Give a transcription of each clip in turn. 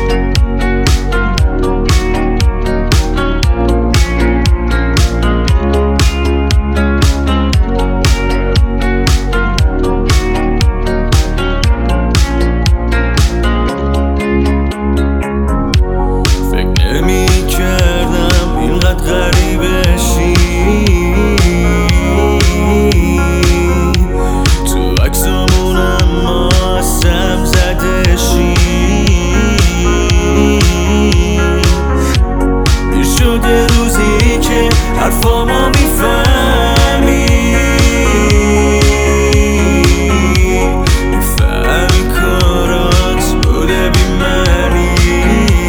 حرفامو میفهمی کارات بوده بی معنی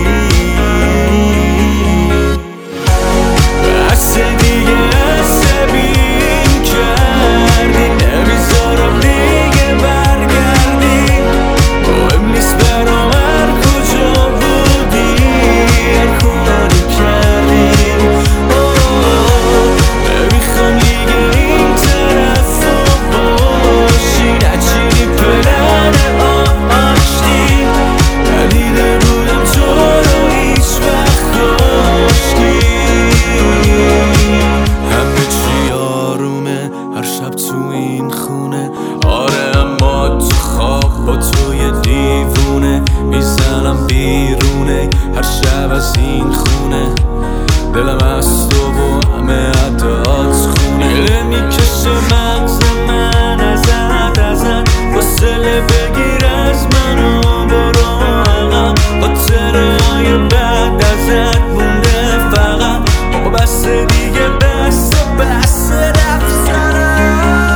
بس دیگه عصبیم کردی نمیذارم دیگه برگردی مهم نیست برام هر کجا بودی هر کاری کردی تو این خونه آره اما تو خواب با توی دیوونه میزنم بیرونه هر شب از این خونه دلم از تو و همه عدات خونه دل میکشه مغز من ازت فاصله بگیر از منو برو عقب خاطره های بعد ازت مونده فقط بس دیگه بس رفتنم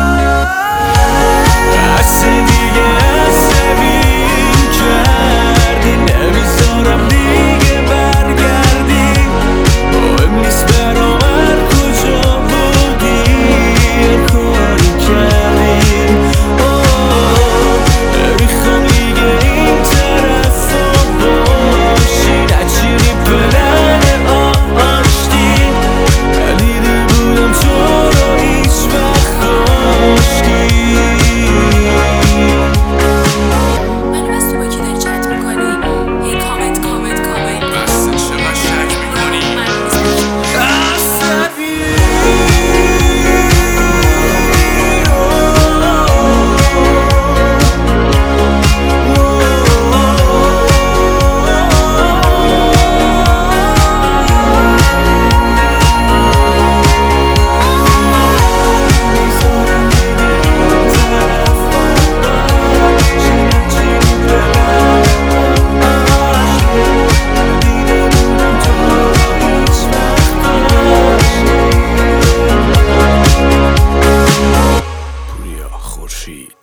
بس دیگه عصبیم کردی نمیذارم دیگه برگردی مهم نیست برام هر کجا بودی هر کاری کردی نمیخوام دیگه این طرفا باشی نچینی پلن آشتی ندیده بودم تو رو هیچ وقت کاشکی خورشید